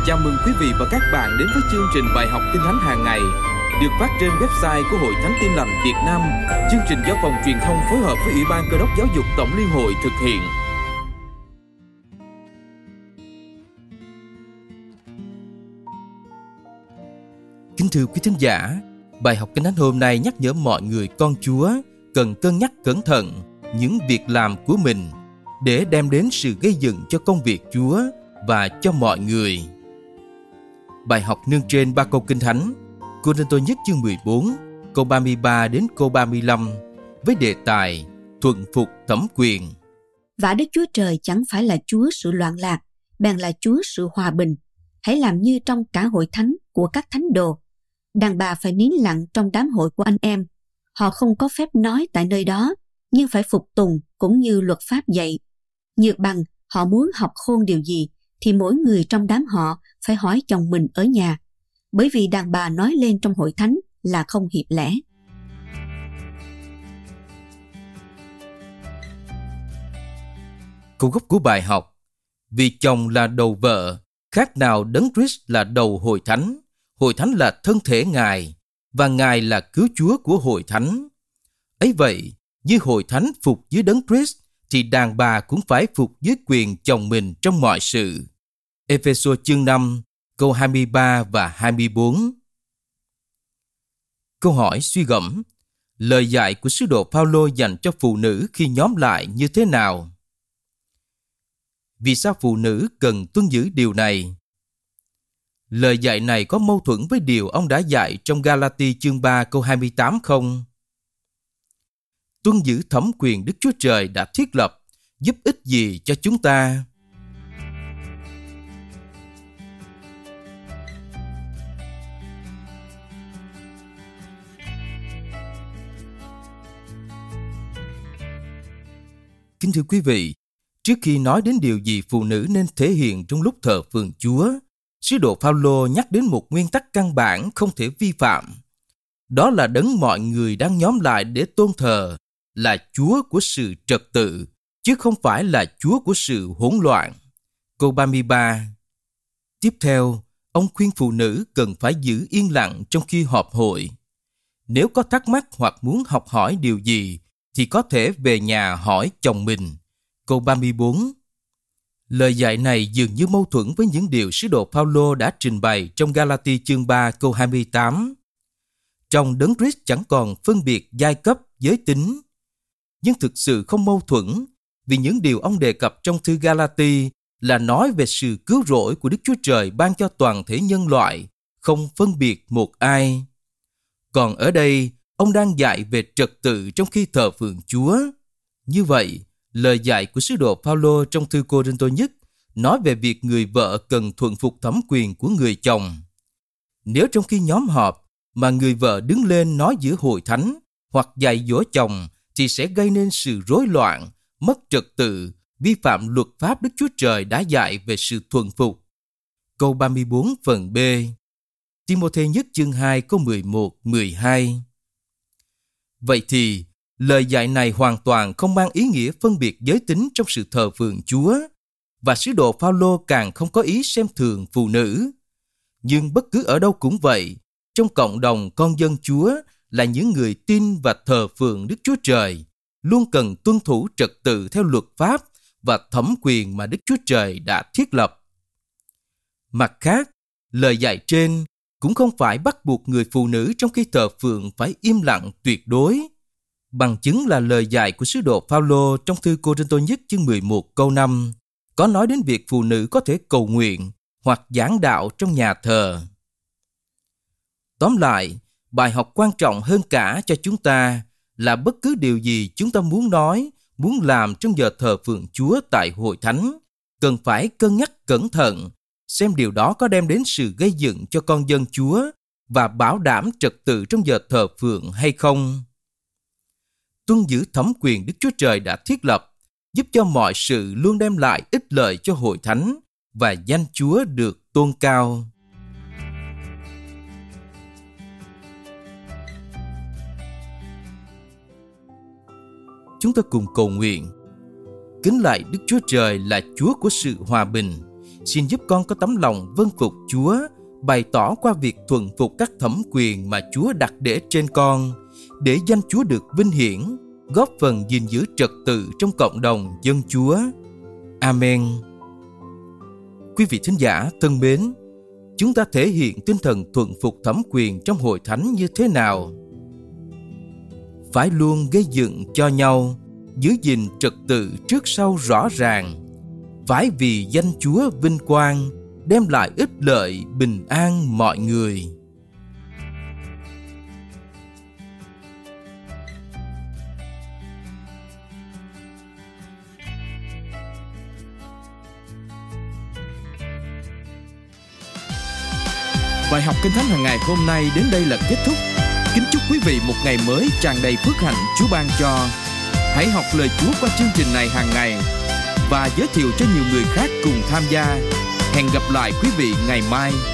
Chào mừng quý vị và các bạn đến với chương trình bài học Kinh Thánh hàng ngày được phát trên website của Hội Thánh Tin Lành Việt Nam. Chương trình do Phòng Truyền thông phối hợp với Ủy ban Cơ đốc Giáo dục Tổng Liên hội thực hiện. Kính thưa quý thính giả, bài học Kinh Thánh hôm nay nhắc nhở mọi người con Chúa cần cân nhắc cẩn thận những việc làm của mình để đem đến sự gây dựng cho công việc Chúa và cho mọi người. Bài học nương trên 3 câu Kinh Thánh, Cô-rinh-tô nhất chương 14, câu 33 đến câu 35, với đề tài thuận phục thẩm quyền. Vả Đức Chúa Trời chẳng phải là Chúa sự loạn lạc, bèn là Chúa sự hòa bình. Hãy làm như trong cả hội thánh của các thánh đồ. Đàn bà phải nín lặng trong đám hội của anh em. Họ không có phép nói tại nơi đó, nhưng phải phục tùng cũng như luật pháp dạy. Nhược bằng họ muốn học khôn điều gì, thì mỗi người trong đám họ phải hỏi chồng mình ở nhà, bởi vì đàn bà nói lên trong hội thánh là không hiệp lẽ. Câu gốc của bài học: vì chồng là đầu vợ, khác nào Đấng Christ là đầu hội thánh là thân thể Ngài, và Ngài là cứu Chúa của hội thánh. Ấy vậy, như hội thánh phục dưới Đấng Christ, thì đàn bà cũng phải phục dưới quyền chồng mình trong mọi sự. Ê-phê-sô chương 5, câu 23 và 24. Câu hỏi suy gẫm: lời dạy của sứ đồ Phao-lô dành cho phụ nữ khi nhóm lại như thế nào? Vì sao phụ nữ cần tuân giữ điều này? Lời dạy này có mâu thuẫn với điều ông đã dạy trong Ga-la-ti chương 3 câu 28 không? Tuân giữ thẩm quyền Đức Chúa Trời đã thiết lập giúp ích gì cho chúng ta? Kính thưa quý vị, trước khi nói đến điều gì phụ nữ nên thể hiện trong lúc thờ phượng Chúa, sứ đồ Phao-lô nhắc đến một nguyên tắc căn bản không thể vi phạm. Đó là đấng mọi người đang nhóm lại để tôn thờ là Chúa của sự trật tự, chứ không phải là Chúa của sự hỗn loạn. Câu 33. Tiếp theo, ông khuyên phụ nữ cần phải giữ yên lặng trong khi họp hội. Nếu có thắc mắc hoặc muốn học hỏi điều gì, thì có thể về nhà hỏi chồng mình. Câu 34. Lời dạy này dường như mâu thuẫn với những điều sứ đồ Phao-lô đã trình bày trong Ga-la-ti chương 3 câu 28. Trong Đấng Christ chẳng còn phân biệt giai cấp, giới tính. Nhưng thực sự không mâu thuẫn, vì những điều ông đề cập trong thư Ga-la-ti là nói về sự cứu rỗi của Đức Chúa Trời ban cho toàn thể nhân loại, không phân biệt một ai. Còn ở đây, ông đang dạy về trật tự trong khi thờ phượng Chúa. Như vậy, lời dạy của sứ đồ Phao-lô trong thư Cô-rinh-tô nhất nói về việc người vợ cần thuận phục thẩm quyền của người chồng. Nếu trong khi nhóm họp mà người vợ đứng lên nói giữa hội thánh hoặc dạy dỗ chồng, thì sẽ gây nên sự rối loạn, mất trật tự, vi phạm luật pháp Đức Chúa Trời đã dạy về sự thuận phục. Câu 34 phần B, Ti-mô-thê nhất chương 2 câu 11-12. Vậy thì, lời dạy này hoàn toàn không mang ý nghĩa phân biệt giới tính trong sự thờ phượng Chúa, và sứ đồ Phao-lô càng không có ý xem thường phụ nữ. Nhưng bất cứ ở đâu cũng vậy, trong cộng đồng con dân Chúa là những người tin và thờ phượng Đức Chúa Trời, luôn cần tuân thủ trật tự theo luật pháp và thẩm quyền mà Đức Chúa Trời đã thiết lập. Mặt khác, lời dạy trên cũng không phải bắt buộc người phụ nữ trong khi thờ phượng phải im lặng tuyệt đối. Bằng chứng là lời dạy của sứ đồ Phao-lô trong thư Cô-rinh-tô nhất chương 11 câu 5 có nói đến việc phụ nữ có thể cầu nguyện hoặc giảng đạo trong nhà thờ. Tóm lại, bài học quan trọng hơn cả cho chúng ta là bất cứ điều gì chúng ta muốn nói, muốn làm trong giờ thờ phượng Chúa tại hội thánh, cần phải cân nhắc cẩn thận, xem điều đó có đem đến sự gây dựng cho con dân Chúa và bảo đảm trật tự trong giờ thờ phượng hay không. Tuân giữ thẩm quyền Đức Chúa Trời đã thiết lập, giúp cho mọi sự luôn đem lại ích lợi cho hội thánh và danh Chúa được tôn cao. Chúng ta cùng cầu nguyện. Kính lạy Đức Chúa Trời là Chúa của sự hòa bình. xin giúp con có tấm lòng vâng phục Chúa, bày tỏ qua việc thuần phục các thẩm quyền mà Chúa đặt để trên con, để danh Chúa được vinh hiển, góp phần gìn giữ trật tự trong cộng đồng dân Chúa. Amen. Quý vị thính giả thân mến, chúng ta thể hiện tinh thần thuần phục thẩm quyền trong hội thánh như thế nào? Phải luôn gây dựng cho nhau, giữ gìn trật tự trước sau rõ ràng, phải vì danh Chúa vinh quang, đem lại ích lợi bình an mọi người. Bài học Kinh Thánh hàng ngày hôm nay đến đây là kết thúc. Kính chúc quý vị một ngày mới tràn đầy phước hạnh Chúa ban cho. Hãy học lời Chúa qua chương trình này hàng ngày và giới thiệu cho nhiều người khác cùng tham gia. Hẹn gặp lại quý vị ngày mai.